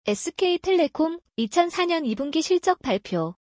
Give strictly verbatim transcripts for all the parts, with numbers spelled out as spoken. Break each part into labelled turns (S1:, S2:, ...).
S1: 에스케이텔레콤 이천사 년 이 분기 실적 발표.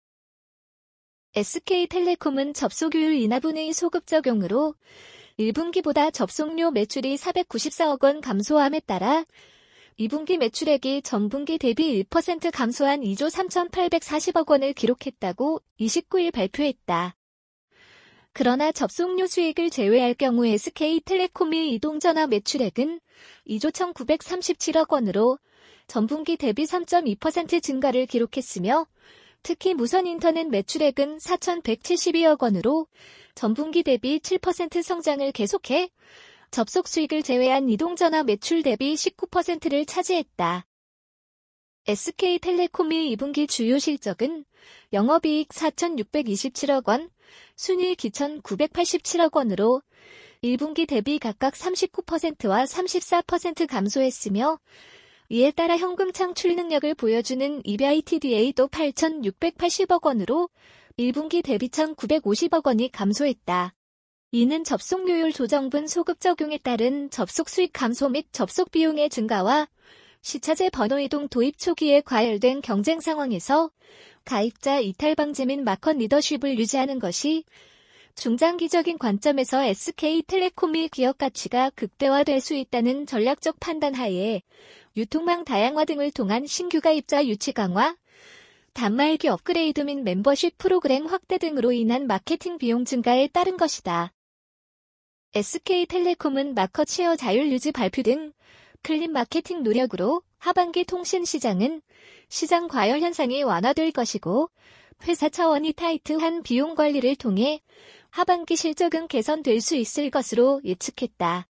S1: 에스케이텔레콤은 접속률 인하분의 소급 적용으로 일 분기보다 접속료 매출이 사백구십사억 원 감소함에 따라 이 분기 매출액이 전분기 대비 일 퍼센트 감소한 이조 삼천팔백사십억 원을 기록했다고 이십구 일 발표했다. 그러나 접속료 수익을 제외할 경우 에스케이텔레콤의 이동전화 매출액은 이조 천구백삼십칠억 원으로 전분기 대비 삼 점 이 퍼센트 증가를 기록했으며 특히 무선 인터넷 매출액은 사천백칠십이억 원으로 전분기 대비 칠 퍼센트 성장을 계속해 접속 수익을 제외한 이동전화 매출 대비 십구 퍼센트를 차지했다. 에스케이텔레콤의 이 분기 주요 실적은 영업이익 사천육백이십칠억 원, 순이익 이천구백팔십칠억 원으로 일 분기 대비 각각 삼십구 퍼센트와 삼십사 퍼센트 감소했으며 이에 따라 현금 창출 능력을 보여주는 이비아이티디에이도 팔천육백팔십억 원으로 일 분기 대비 천구백오십억 원이 감소했다. 이는 접속료율 조정분 소급 적용에 따른 접속 수익 감소 및 접속 비용의 증가와 시차제 번호 이동 도입 초기에 과열된 경쟁 상황에서 가입자 이탈 방지 및 마켓 리더십을 유지하는 것이 중장기적인 관점에서 에스케이텔레콤의 기업 가치가 극대화될 수 있다는 전략적 판단 하에 유통망 다양화 등을 통한 신규 가입자 유치 강화, 단말기 업그레이드 및 멤버십 프로그램 확대 등으로 인한 마케팅 비용 증가에 따른 것이다. 에스케이텔레콤은 마켓 셰어 자율 유지 발표 등 클린 마케팅 노력으로 하반기 통신 시장은 시장 과열 현상이 완화될 것이고 회사 차원이 타이트한 비용 관리를 통해 하반기 실적은 개선될 수 있을 것으로 예측했다.